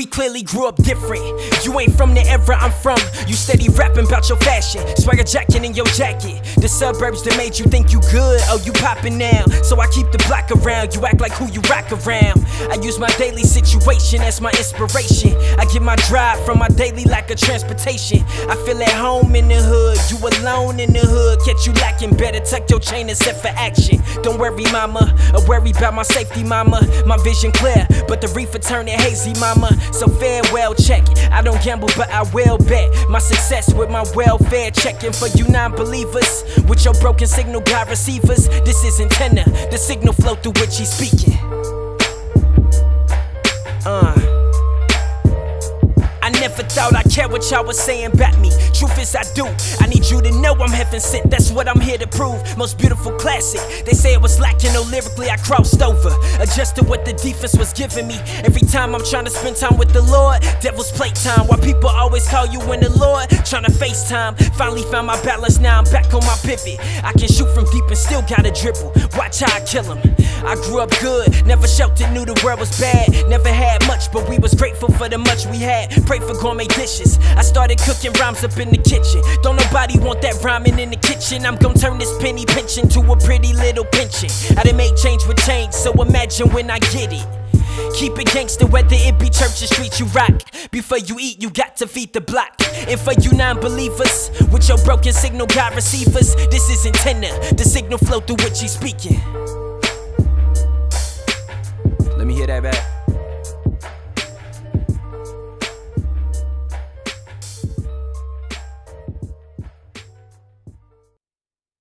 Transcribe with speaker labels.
Speaker 1: We clearly grew up different. You ain't from the era I'm from. You steady rapping about your fashion, swagger jacking in your jacket. The suburbs that made you think you good, oh you poppin' now. So I keep the block around, you act like who you rock around. I use my daily situation as my inspiration. I get my drive from my daily lack of transportation. I feel at home in the hood, you alone in the hood. Catch you lacking, better tuck your chain and set for action. Don't worry mama, or worry about my safety mama. My vision clear, but the reefer turning hazy mama. So farewell check, I don't gamble but I will bet my success with my welfare. Checking for you non-believers, with your broken signal God receivers. This is antenna, the signal flow through which he's speaking. I never thought I cared what y'all was saying about me. Truth is I do. I need you to know I'm heaven sent. That's what I'm here to prove. Most beautiful classic. They say it was lacking, no lyrically I crossed over. Adjusted what the defense was giving me. Every time I'm trying to spend time with the Lord, devil's playtime. Why people always call you in the Lord, trying to FaceTime. Finally found my balance, now I'm back on my pivot. I can shoot from deep and still gotta dribble. Watch how I kill him. I grew up good, never sheltered, knew the world was bad. Never had much, but we was grateful for the much we had. Pray for gourmet dishes. I started cooking rhymes up in the kitchen. Don't nobody want that rhyming in the kitchen. I'm gon' turn this penny pinching to a pretty little pension. I done made change with change, so imagine when I get it. Keep it gangster, whether it be church or street you rock. Before you eat, you got to feed the block. And for you non-believers, with your broken signal God receivers, this is antenna, the signal flow through which he's speaking. Let me hear that back.